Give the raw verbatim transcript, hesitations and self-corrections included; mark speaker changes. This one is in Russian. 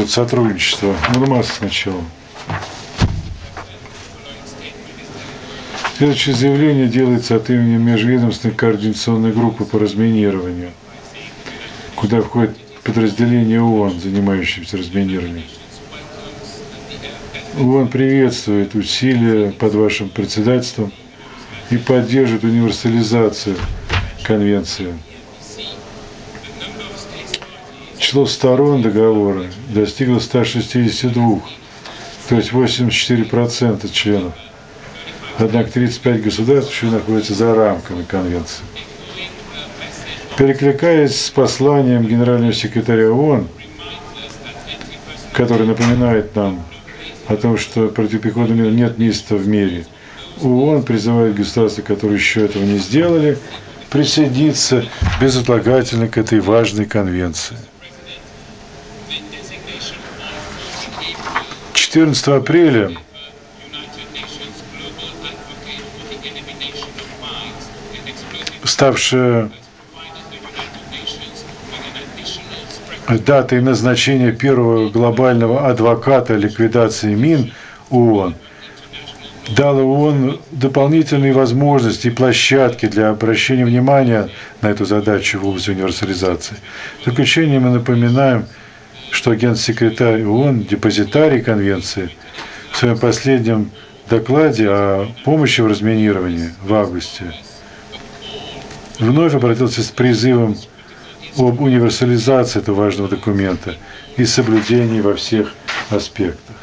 Speaker 1: вот сотрудничество. Нурмас сначала. Следующее заявление делается от имени Межведомственной координационной группы по разминированию, куда входит подразделение ООН, занимающееся разминированием. ООН приветствует усилия под вашим председательством и поддерживает универсализацию конвенции. Число сторон договора достигло ста шестидесяти двух, то есть восемьдесят четыре процента членов. Однако тридцать пять государств еще находятся за рамками конвенции. Перекликаясь с посланием генерального секретаря ООН, который напоминает нам о том, что противопехотного мира нет места в мире, ООН призывает государства, которые еще этого не сделали, присоединиться безотлагательно к этой важной конвенции. четырнадцатого апреля ставшая датой назначения первого глобального адвоката ликвидации мин ООН дала ООН дополнительные возможности и площадки для обращения внимания на эту задачу в области универсализации. В заключение мы напоминаем, что генсекретарь ООН, депозитарий конвенции, в своем последнем докладе о помощи в разминировании в августе вновь обратился с призывом об универсализации этого важного документа и соблюдении во всех аспектах.